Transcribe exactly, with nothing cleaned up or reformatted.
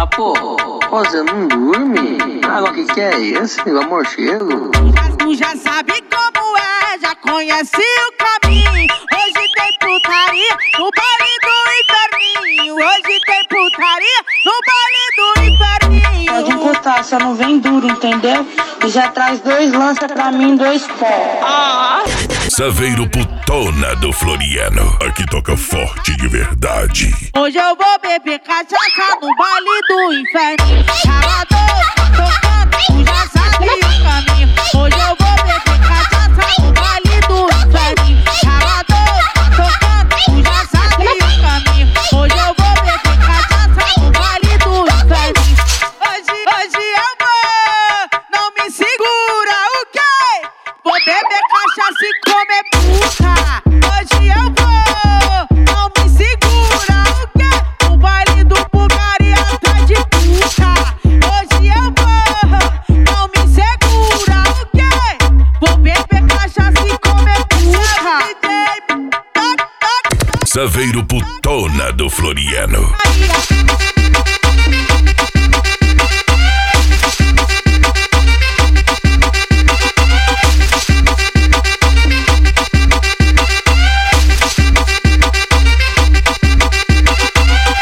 Ah, pô, você não dorme? Ah, o que que é esse? Igual morcego? Tu já sabe como é, já conhece o caminho. Hoje tem putaria no baile do inferninho. Hoje tem putaria no baile do inferninho. Pode encostar, só não vem duro, entendeu? E já traz dois lança pra mim, dois pó. Ah. Saveiro Putona do Floriano. Aqui toca forte de verdade. Hoje eu vou beber cachaça no baile do inferno. Ralador, tocando, tu já sabe o caminho. Hoje eu vou beber cachaça no baile do inferno. Ralador, tocando, tu já sabe o caminho. Hoje eu vou beber cachaça no baile do inferno. Hoje, hoje eu vou, não me segura, o quê? Vou beber cachaça e comer puta. Hoje eu vou, não me segura, o quê? O baile do Bulgária tá de puta. Hoje eu vou, não me segura, o quê? Vou beber cachaça e comer puta. Saveiro Putona do Floriano. Aí